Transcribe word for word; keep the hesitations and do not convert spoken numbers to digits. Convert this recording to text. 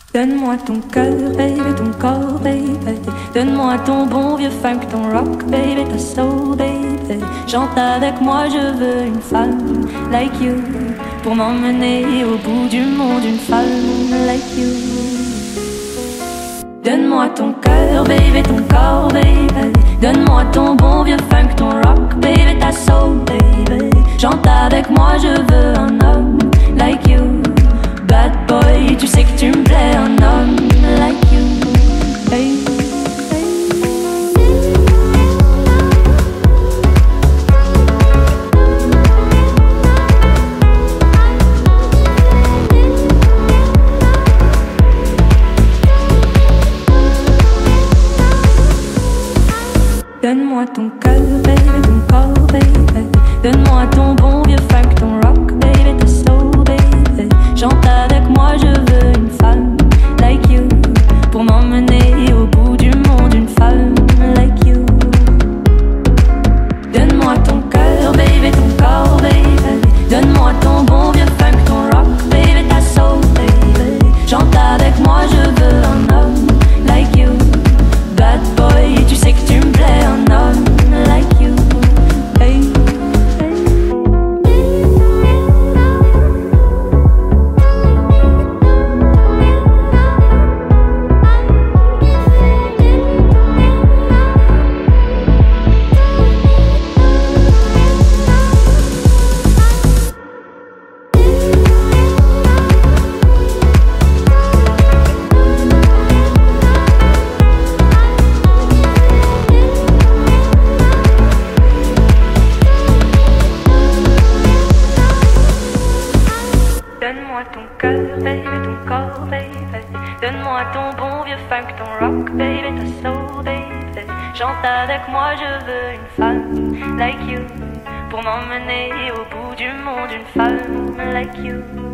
Donne-moi ton cœur, baby, ton corps, baby. Donne-moi ton bon vieux funk, ton rock, baby, ta soul, baby. Chante avec moi, je veux une femme like you pour m'emmener au bout du monde, une femme like you. Donne-moi ton cœur, baby, ton corps, baby. Donne-moi ton bon vieux funk, ton rock, baby, ta soul, baby. Chante avec moi, je veux un homme like you. Bad boy, tu sais que tu me plais, un homme like you. Hey, hey. Donne-moi ton cœur, baby, ton corps, baby. Donne-moi ton bon vieux funk, ton rock, baby, ta soul, baby. Chante avec moi, je veux une femme like you pour m'emmener au bout du monde, une femme like you. Donne-moi ton cœur, baby, ton corps, baby. Donne-moi ton bon vieux funk, ton rock, baby, ta soul, baby. Chante avec moi, je veux un homme like you. Bad boy, tu sais que tu me plais, un homme like you. Hey. Donne-moi ton cœur, baby, ton corps, baby. Donne-moi ton bon vieux funk, ton rock, baby, ta soul, baby. Chante avec moi, je veux une femme like you pour m'emmener au bout du monde, une femme like you.